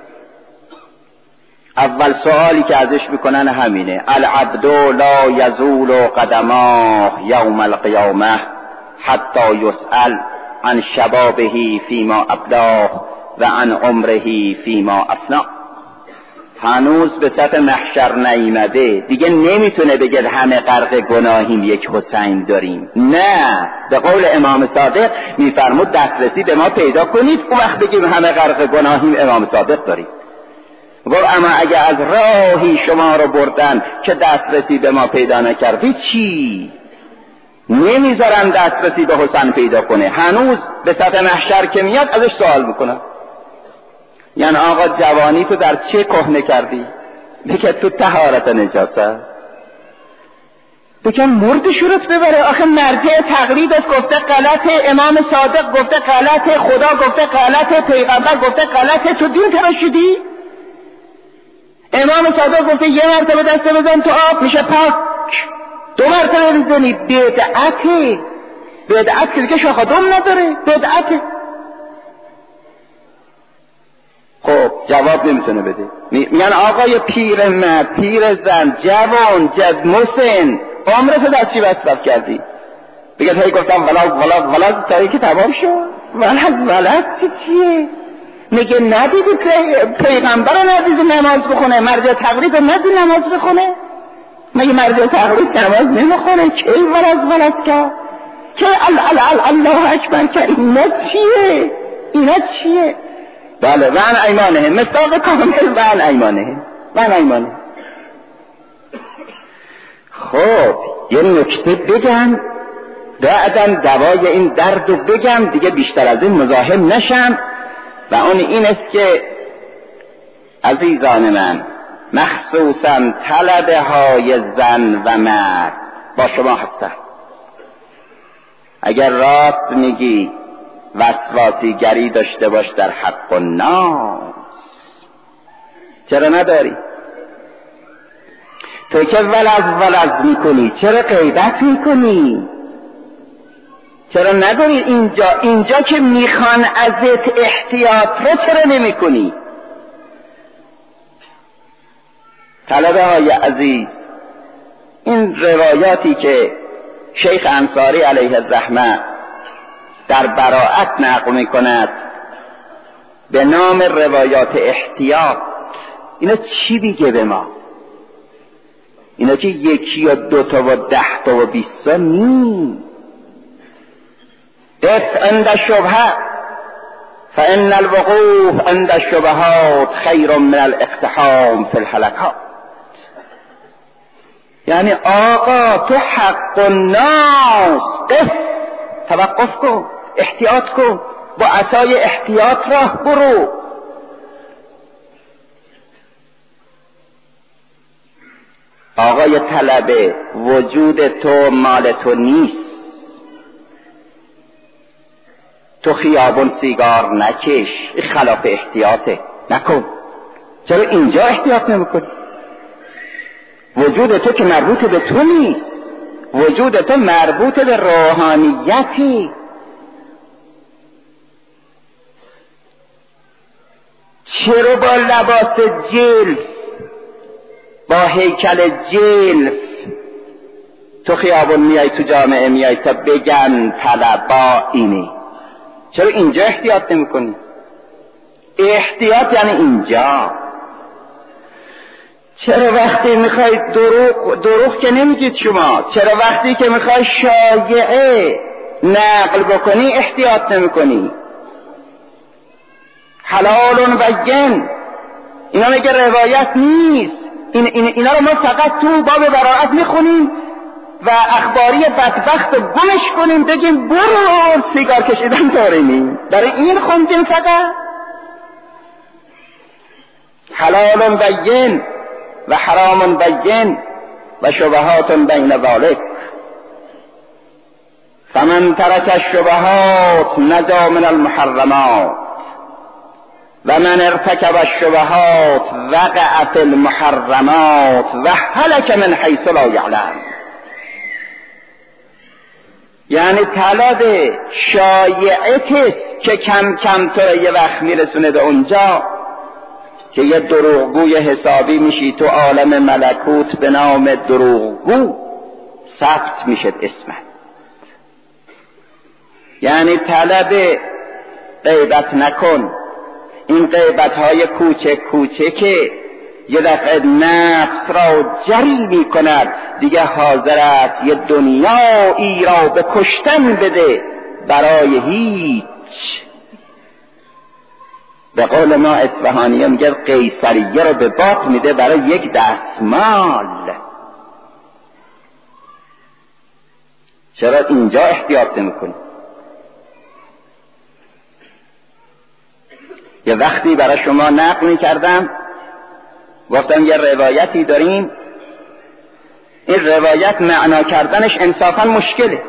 اول سوالی که ازش میکنن همینه: العبد لا یزول قدماه یوم القیامه حتی یسأل عن شبابه فیما ابلاه و عن عمره فیما افنا. هنوز به صف محشر نیامده، دیگه نمیتونه بگه همه غرق گناهیم یک حسین داریم. نه، به قول امام صادق میفرمود دسترسی به ما پیدا کنید، اون وقت بگیم همه غرق گناهیم امام صادق داریم. گفت اما اگه از راهی شما رو بردن که دسترسی به ما پیدا نکردی چی؟ نمیذارن دسترسی به حسین پیدا کنه. هنوز به صف محشر که میاد ازش سوال میکنن، یعنی آقا جوانی تو در چه کهنه کردی؟ بگه تو طهارت نجاست. بگه مرد شورت ببره. آخه مرجع تقلیدت گفته غلطه، امام صادق گفته غلطه، خدا گفته غلطه، پیغمبر گفته غلطه، تو دین تراشیدی؟ امام صادق گفته یه مرتبه دست بزن تو آب میشه پاک، دو مرتبه بزنی بدعته. بدعت که دیگه شاخ دم نداره، بدعته. خب جواب نمیتونه بده. میگن آقای پیر مرد، پیر زن، جوان، مسن، عمرت در چی مصرف کردی؟ بگه هی گفتم ولد تایی که تمام شد. ولد چیه؟ میگه ندیدی پیغمبر رو ندیدی نماز بخونه، مرجع تقلید رو ندیدی نماز بخونه؟ مگه مرجع تقلید نماز نمیخونه؟ چه ولد که چه الله اکبر که اینا چیه؟ بله وعن ایمانه، مصداق کامل وعن ایمانه. خب یه نکته بگم بعدم دوای این درد رو بگم دیگه بیشتر از این مزاحم نشم، و اون این است که عزیزان من، مخصوصا طلبه های زن و مرد با شما هستم. اگر راست میگی وسواسی گری داشته باش در حق الناس. چرا نداری؟ تو که ولز میکنی چرا غیبت میکنی؟ چرا نداری اینجا که میخوان ازت احتیاط رو چرا نمی کنی؟ طلبه های عزیز، این روایاتی که شیخ انصاری علیه الرحمه در براءت نقل می کند به نام روایات احتیاط، اینا چی میگه به ما؟ اینا که یکی و دوتا و 10 تا و 20 تا نی. قف عند الشبهه فان الوقوف عند الشبهات خیر من الاقتحام فی الهلکات. یعنی آقا تو حق الناس، قف، توقف کن، احتیاط کن. با عصای احتیاط راه برو. آقای طلبه، وجود تو مال تو نیست. تو خیابون سیگار نکش، خلاف احتیاطه، نکن. چرا اینجا احتیاط نمیکنی؟ وجود تو که مربوط به تو نیست، وجود تو مربوط به روحانیتی. چرا با لباس جلف، با هیکل جلف تو خیابون میای، تو جامعه میای تا بگن طلبا اینی؟ چرا اینجا احتیاط نمی کنی؟ احتیاط یعنی اینجا. چرا وقتی میخوای دروغ که نمیگید شما، چرا وقتی که میخوای شایعه نقل بکنی احتیاط نمی کنی؟ حلال بین، اینا میگه روایت نیست. اینا رو ما فقط تو باب براءت میخونیم و اخباری بدبخت رو گمش کنیم، بگیم برو سیگار کشیدن داریم. برای این خوندیم فقط. حلال بین و حرام بین و شبهات بین ذلک، فمن ترک الشبهات نجا من المحرمات و من ارتکب الشبهات وقع فی المحرمات و هلک من حیث لا یعلم. یعنی طلب شایعه که کم کم تو یه وقت میرسونه به اونجا که یه دروغگوی حسابی میشی تو عالم ملکوت به نام دروغگو، ثبت میشد اسمت. یعنی طلب غیبت نکن. این غیبت های کوچک کوچکه یه دفعه نفس را جری می کند، دیگه حاضر است یه دنیایی را به کشتن بده برای هیچ. به قول ما اصفهانی میگه قیصریه رو به باد میده برای یک دستمال. چرا اینجا احتیاط نمی‌کنی؟ یه وقتی برای شما نقل می‌کردم، گفتم یه روایتی داریم، این روایت معنا کردنش انصافا مشکله.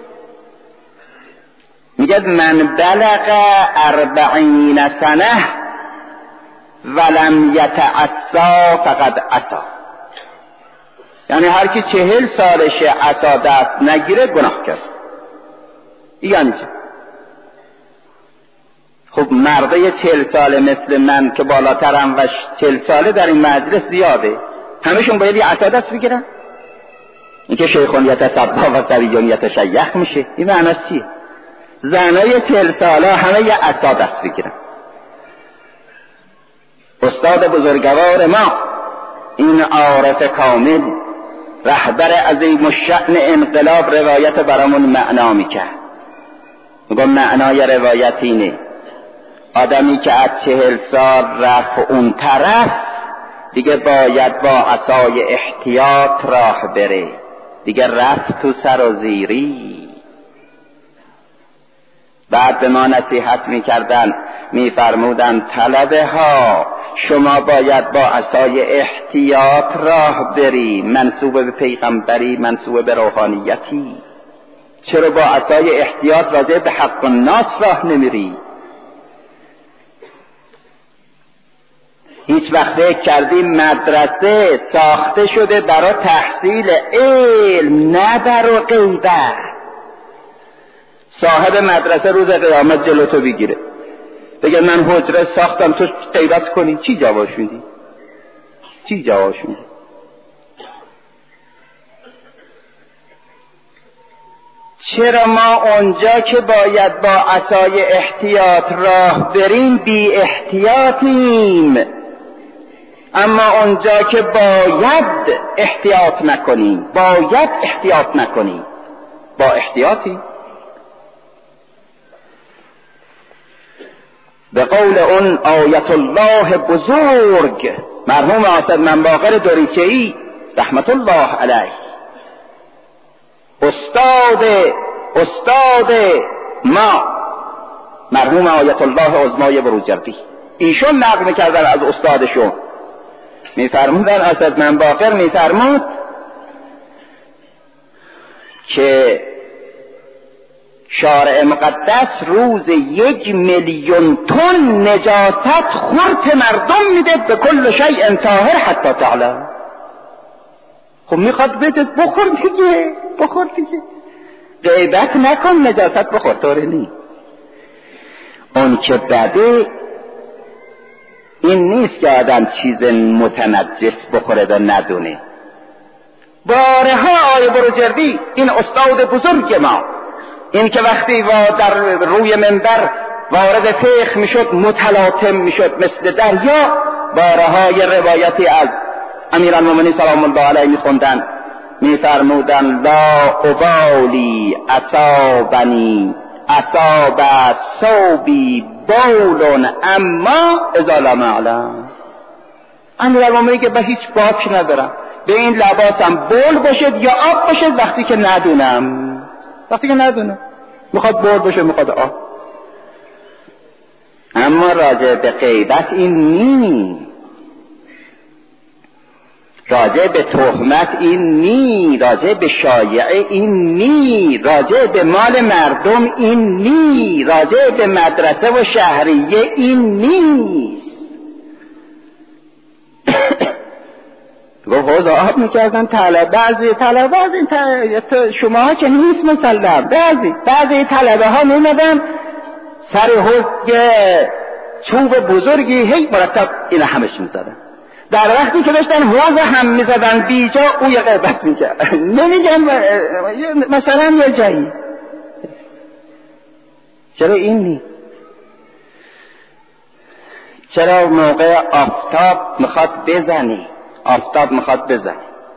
میگه من بلغ 40 سنه ولم یتعصا فقد عصا. یعنی هر کی 40 سالشه عصا دست نگیره گناه کرد. یعنی خب مرده 40 ساله مثل من که بالاترم و 40 ساله در این مجلس زیاده، همشون باید یه عصا دست بگیرن؟ این که شیخون یتصبا و صبیون یتشیخ میشه، این معنی چیه؟ زنای 40 ساله همه یه عصا دست بگیرن. استاد بزرگوار ما، این عارف کامل، رهبر عظیم الشأن انقلاب، روایت برامون معنا میکرد. میگم معنای روایت اینه: آدمی که از 40 سال رفت اون طرف دیگه باید با عصای احتیاط راه بره، دیگه رفت تو سر و زیری. بعد به ما نصیحت میکردن، میفرمودن طلبه ها شما باید با عصای احتیاط راه بری، منسوب به پیغمبری، منسوب به روحانیتی. چرا با عصای احتیاط راجع به حق الناس راه نمیری؟ هیچ وقت فکر کردی مدرسه ساخته شده برای تحصیل علم نه برای غیبت؟ صاحب مدرسه روز قیامت جلو تو بگیره بگه من حجره ساختم تو غیبت کنی، چی جواب شدی؟ چی جواب شدی؟ چرا ما اونجا که باید با عصای احتیاط راه بریم بی احتیاطیم، اما اونجا که باید احتیاط نکنیم، باید احتیاط نکنیم با احتیاطی؟ به قول اون آیت الله بزرگ مرحوم آصد منباقر دریچه‌ای رحمت الله علیه، استاد ما مرحوم آیت الله عظمای بروجردی، ایشون نقل میکردن از استادشون، میفرمودن اسدمن باقر میفرمود که شارع مقدس روز 1,000,000 تن نجاست خورد مردم میده به کل شیء طاهر حتی تعلم. خب میخواد بده بخور دیگه، بخور دیگه، غیبت نکن، نجاست بخور، طوری نی. اون که بده این نیست که آدم چیز متنجس بخوره و ندونه. بارها آیه بروجردی، این استاد بزرگ ما، این که وقتی در روی منبر وارد فقه میشد متلاطم میشد مثل دریا، بارهای روایتی از امیرالمومنین سلام الله علیه میخوندن، میفرمودن لا ابالی اصابنی اصاب صوبی بول اما اذا لم اعلم. امیرالمومنین که به هیچ باک ندارم، به این لباسم بول باشد یا آب باشد وقتی که ندونم، وقتی که ندونم میخواد بول باشه میخواد آب. اما راجع به غیبت این نی، راجع به تهمت این نی، راجع به شایعه این نی، راجع به مال مردم این نی، راجع به مدرسه و شهریه این نیست. گفت حوض آب میکردن بعضی طلبه شما که نیست مسلم، بعضی طلبه ها میمدن سر حوض چوب بزرگی هی مرتب این همش میزدن، در وقتی که داشتن حوض هم میزدن بیجا او یه غیبت میکرد. نمیگم مثلا یه جایی، چرا این نی؟ چرا موقع آفتاب میخواد بزنی، آفتاب میخواد بزنی،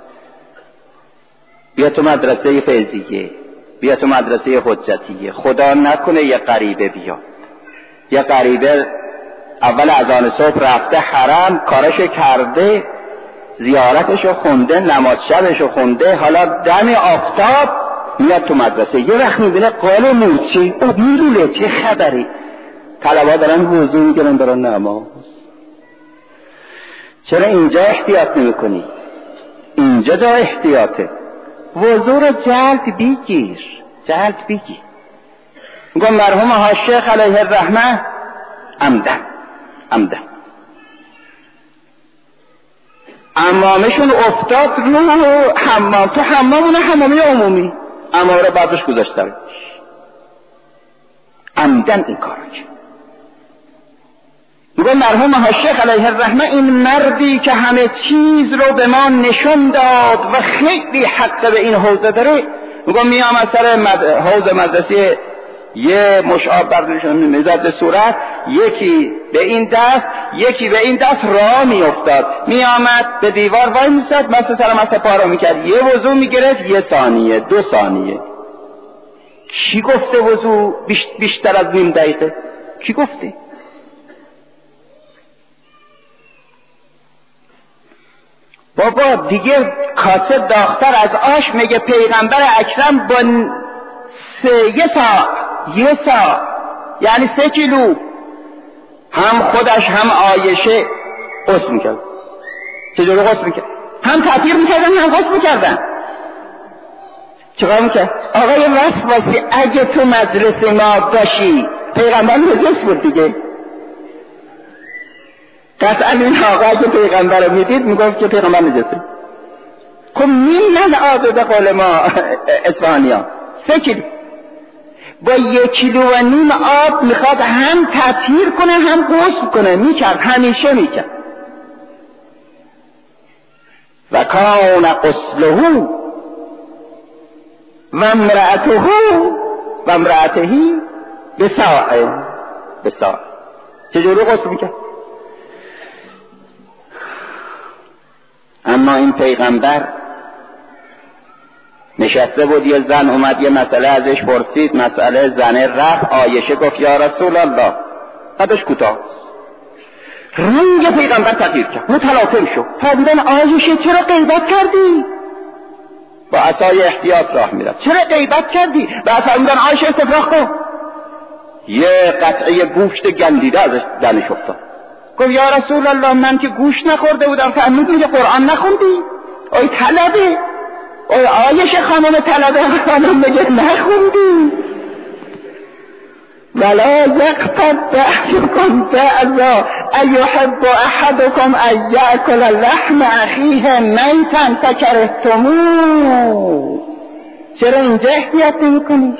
بیا تو مدرسه فیضیه، بیا تو مدرسه حجتیه، خدا نکنه یه غریبه بیاد، یه غریبه اول اذان صبح رفته حرم، کارشو کرده، زیارتشو خونده، نماز شبشو خونده، حالا دم آفتاب میاد تو مدرسه، یه وقت میبینه قال موچی او میروله چه خبری، طلبا دارن وضو میگیرن دارن نماز. چرا اینجا احتیاط نمی کنی؟ اینجا جا احتیاطه، وضو رو جلد بگیر، جلد بگیر. میگم مرحوم ها شیخ علیه الرحمه عمدن امامشون افتاد رو حمام، تو حمامونه حمامی عمومی، اما رو بعدش گذاشتن، عمدن این کارو کرد. میگه مرحوم ها شیخ علیه الرحمه این مردی که همه چیز رو به ما نشون داد و خیلی حق به این حوزه داره، میگه میام از سر حوزه مدرسه یه مشعاب برداشتن میزد به صورت، یکی به این دست یکی به این دست راه میافتاد، میآمد به دیوار وای میستاد، مثل سر مثل پارو میکرد، یه وضو میگرفت 1 ثانیه 2 ثانیه. کی گفته وضو بیشتر از نیم دقیقه؟ کی گفته؟ بابا دیگه کاسه داختر از آش، میگه پیغمبر اکرم با 1 ساعت یعنی 3 کیلو هم خودش هم عایشه غسل میکرد. چجوری غسل میکرد؟ هم تطهیر میکردن هم غسل میکردن. چیکار میکرد؟ آقای وسواسی اگه تو مدرسه ما باشی، پیغمبر نجس بود دیگه، قطعا این آقا اگه پیغمبر رو میدید میگفت که پیغمبر نجسه. خب میلن آب به قول ما اصفهانی ها 3 کیلو با 1.5 کیلو آب میخواد هم تطهیر کنه هم غسل کنه، میکرد، همیشه میکرد. و کان غسله و امرأته بساع. چجوری غسل میکرد؟ اما این پیغمبر نشسته بود، یه زن اومد یه مسئله ازش پرسید، مسئله زنه رفت، عایشه گفت یا رسول الله، قدش کوتاه، رنگ پیغمبر تغییر کرد، متلاطم شد، فرمودن عایشه چرا غیبت کردی؟ با عصای احتیاط راه میرفت، چرا غیبت کردی؟ بعد فرمودن عایشه استفراغ کن، یه قطعه گوشت گندیده ازش دلش افتاد. گفت یا رسول الله من که گوشت نخورده بودم. فرمود میگه قرآن نخوندی؟ آی طلبه، آی آیش خانم طلبه خانم میگه نخوندی. ولا یقتد بعضکم بعضا ایحب احدکم ان یأکل لحم اخیه میتا فکرهتموه. چرا اینجا احتیاط نمی‌کنی؟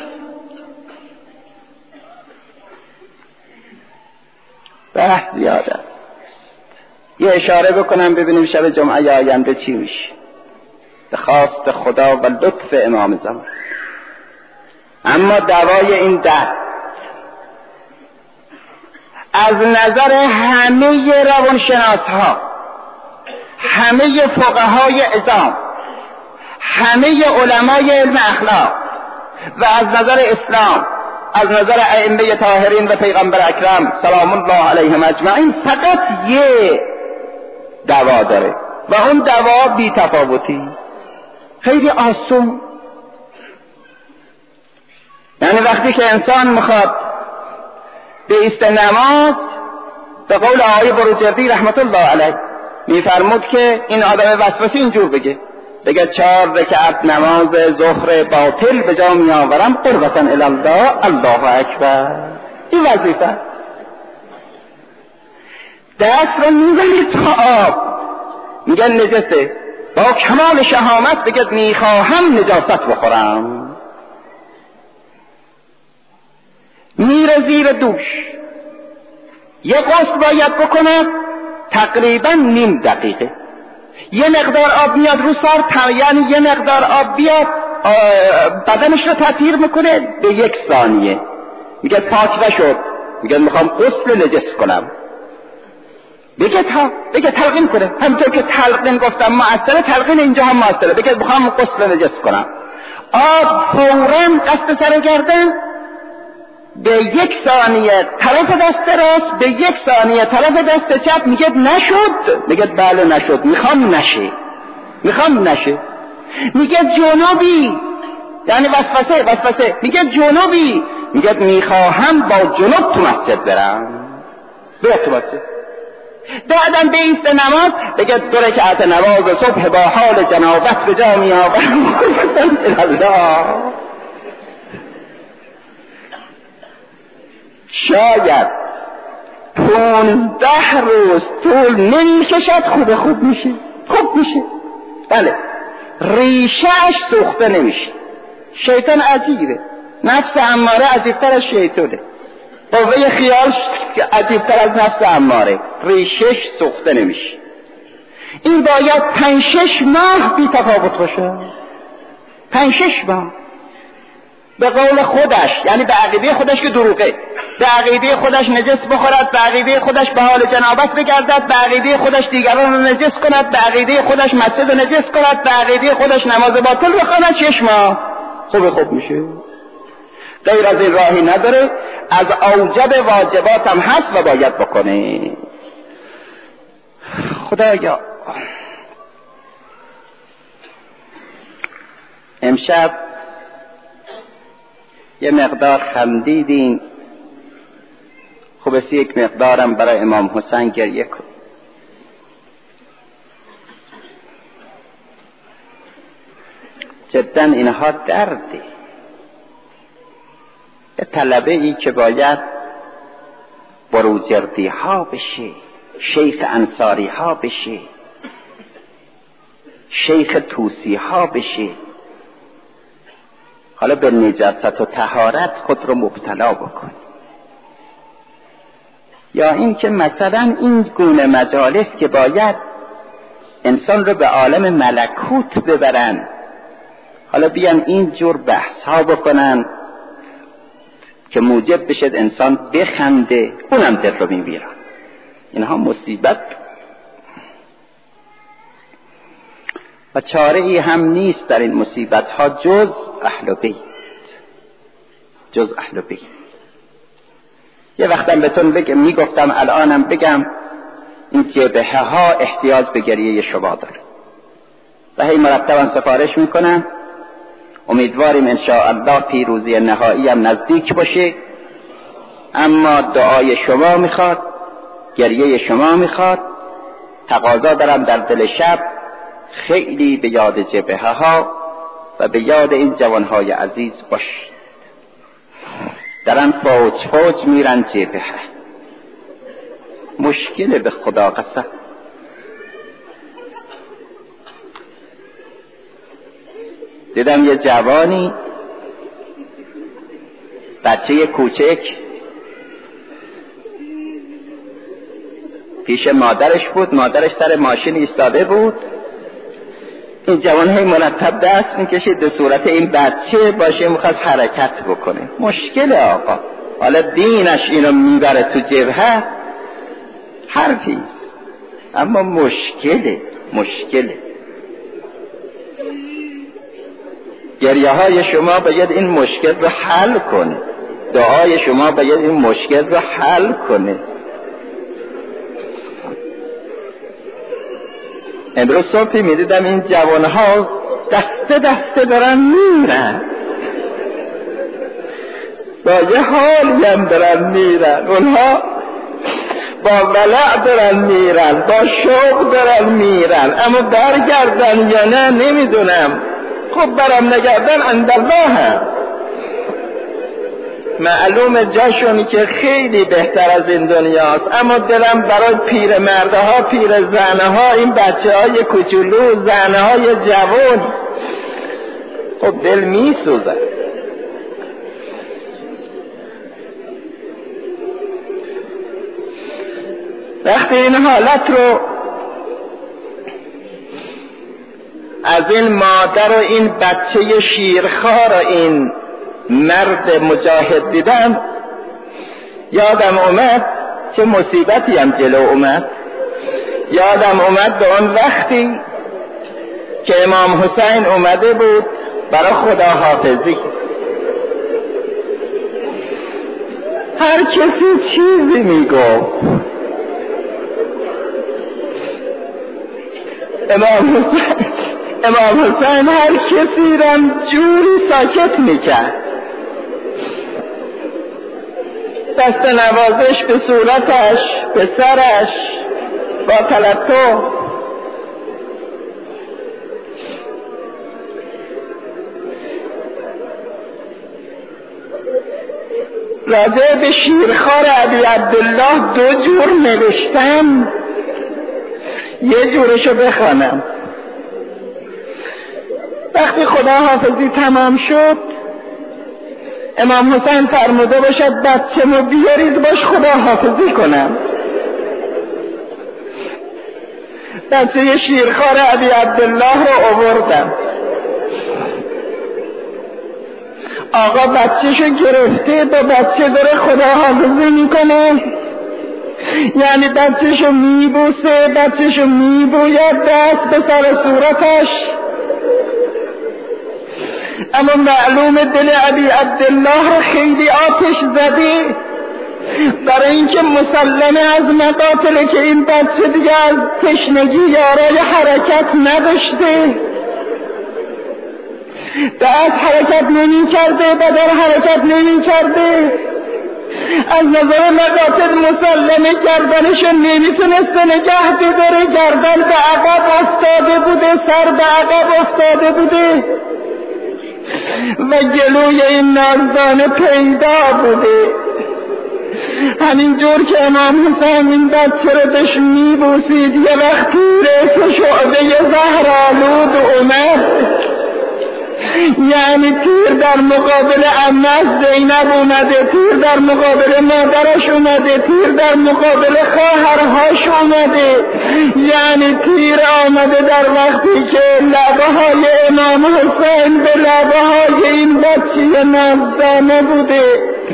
بحث زیاده. یه اشاره بکنم ببینیم شب جمعه آینده چی میشه. به خواست خدا و لطف امام زمان. اما دوای این درد از نظر همه روانشناس‌ها، همه فقهای عظام، همه علمای علم اخلاق و از نظر اسلام، از نظر ائمه طاهرین و پیغمبر اکرم سلام الله علیهم اجمعین، فقط یه دوا داره و اون دوا بی تفاوتی، خیلی آسون. یعنی وقتی که انسان میخواد به ایست نماز، به قول آقای بروجردی رحمت الله علیه میفرمود که این آدم وسوسه اینجور بگه 4 رکعت نماز ظهر باطل به جا می آورم قربتا الی الله، الله اکبر. این وظیفه. دست رو میزنی تو آب، میگن نجسه، با کمال شهامت بگه میخواهم نجاست بخورم. میره زیر دوش، یه غسل باید بکنه تقریبا نیم دقیقه. یه مقدار آب میاد رو سر، یعنی یه مقدار آب بیاد بدنش رو تطهیر میکنه به 1 ثانیه. میگه پاک نشد، میگه میخوام غسل نجس کنم. بگه تلقین کنه، همونطور که تلقین گفتم مؤثره، تلقین اینجا هم مؤثره. بگه میخوام غسل نجس کنم. آب فوراً قصد سر گردن، به 1 ثانیه طرف دست راست، به 1 ثانیه طرف دست چپ. میگه نشد، میگه بله نشد، میخوام نشه. میگه جنوبی، یعنی وسوسه. میگه جنوبی، میگه میخواهم با جنوب تو مسجد برم. بیا تو مسجد. بعدم به ایست نماز بگه 2 رکعت نماز صبح با حال جنابت به جا می آورم. الله. شاید 15 روز طول نمی‌کشد خوب میشه. بله، ریشه‌اش سوخته نمیشه. شیطان عجیبه، نفس اماره عجیبتر از شیطانه، قوه خیال عجیبتر از نفس اماره. ریشه‌اش سوخته نمیشه. این باید 5-6 ماه بی تفاوت باشه. 5-6 ماه. به قول خودش، یعنی به عقیده خودش که دروغه، به عقیده خودش نجس بخورد، به عقیده خودش به حال جنابت بگردد، به عقیده خودش دیگران رو نجس کند، به عقیده خودش مسجد رو نجس کند، به عقیده خودش نماز باطل بخواند. 6 ماه خوب میشه. غیر از این راهی نداره. از اوجب واجبات هم هست و باید بکنه. خدایا امشب یه مقدار خندیدین، خوبه 1 مقدارم برای امام حسین گریه کن. جدا اینها درده. یه طلبه ای که باید بروجردی ها بشه، شیخ انصاری ها بشه، شیخ توسی ها بشه، حالا به نجاست و طهارت خود رو مبتلا بکن. یا این که مثلا این گونه مجالس که باید انسان رو به عالم ملکوت ببرن، حالا بیان این جور بحث ها بکنن که موجب بشه انسان بخنده، اونم دل رو میبیرن. اینها مصیبت و چاره ای هم نیست در این مصیبت ها جز اهل بیت. یه وقتم بهتون بگم، میگفتم الانم بگم، این جبهه ها احتیاج به گریه شما داره و هی مرتبا سفارش میکنم. امیدواریم انشاءالله پیروزی نهایی هم نزدیک باشه اما دعای شما میخواد، گریه شما میخواد. تقاضا دارم در دل شب خیلی به یاد جبهه ها و به یاد این جوانهای عزیز باشید. دارن فوج فوج میرن جبهه. مشکل به خدا قسم. دیدم یه جوانی، بچه کوچک پیش مادرش بود، مادرش سر ماشین ایستاده بود، این جوان هی مرتب دست میکشید به صورت این بچه باشه میخواد حرکت بکنه. مشکل آقا، حالا دینش اینو میبره تو جبهه حرفی، اما مشکله. گریه های شما باید این مشکل رو حل کنه، دعای شما باید این مشکل رو حل کنه. امروز صبحی میدیدم این جوانها دسته دسته دارن میرن، با یه حالی هم دارن میرن، اونها با ولع دارن میرن، با شوق دارن میرن، اما برگردن یا نه نمیدونم. خب برم نگردن عندالله هم معلوم جاشونی که خیلی بهتر از این دنیاست، اما دلم برای پیر مردها، پیر زنها، این بچه های کوچولو، زنهای جوان، خب دل می سوزه. وقتی این حالت رو از این مادر و این بچه شیرخوار و این مرد مجاهد دیدم، یادم اومد چه مصیبتی هم جلو اومد. یادم اومد به اون وقتی که امام حسین اومده بود برای خداحافظی. هر کسی چیزی میگفت. امام حسین هر کسی را جوری ساکت میکرد، دست نوازش به صورتش، به سرش، با تلطف. راجع به شیرخوار ابی عبدالله 2 جور نوشتم، یه جورشو بخوانم. وقتی خداحافظی تمام شد، امام حسین فرموده باشد بچه‌مو بیارید باش خداحافظی کنم. بچه شیرخوار ابی عبدالله رو آوردم. آقا بچه‌شو گرفته، با بچه داره خداحافظی میکنه، یعنی بچه‌شو میبوسه، بچه‌شو میبوید، دست به سر صورتش. اما معلوم دل ابی عبدالله خیلی آتش زده، برای اینکه مسلمه از مقاتله که این بچه دیگه از تشنگی یارای حرکت نداشته، دست حرکت نمی کرده، بدن حرکت نمی کرده، از نظر مقاتل مسلمه گردنشو نمیتونسته نگه بداره، گردن به عقب افتاده بوده، سر به عقب افتاده بوده و گلوی این نازدانه پیدا بوده. همین جور که امام حسین این بچه رو بهش میبوسید، یه وقتی رئیس شعبه زهرآلود اومد، یعنی تیر در مقابل عمه‌اش زینب اومده، تیر در مقابل مادرش اومده، تیر در مقابل خواهرهاش اومده، یعنی تیر آمده در وقتی که لبه های امام حسین به لبه های این بچه نازدانه بوده.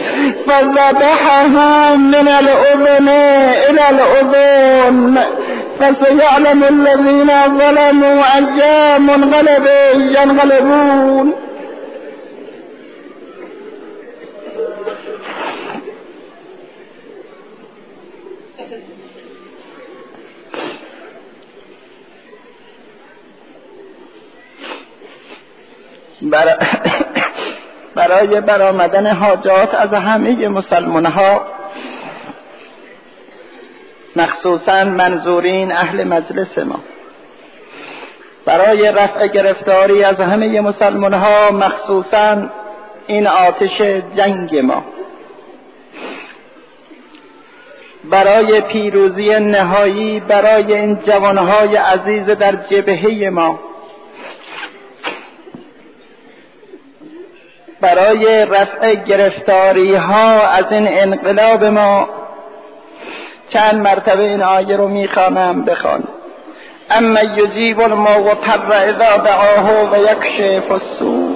فذبحهم من الاذن الى الاذن فسيعلم الذين ظلموا أي منقلب ينقلبون. برای برآمدن حاجات از همه مسلمان ها مخصوصا منظورین اهل مجلس ما، برای رفع گرفتاری از همه مسلمان ها، مخصوصا این آتش جنگ ما، برای پیروزی نهایی برای این جوانهای عزیز در جبهه ما، برای رفع گرفتاری ها از این انقلاب ما. چند مرتبه این آیه رو میخوانم، بخوان. اما یجیب المضطر اذا دعاه و یکشف السوء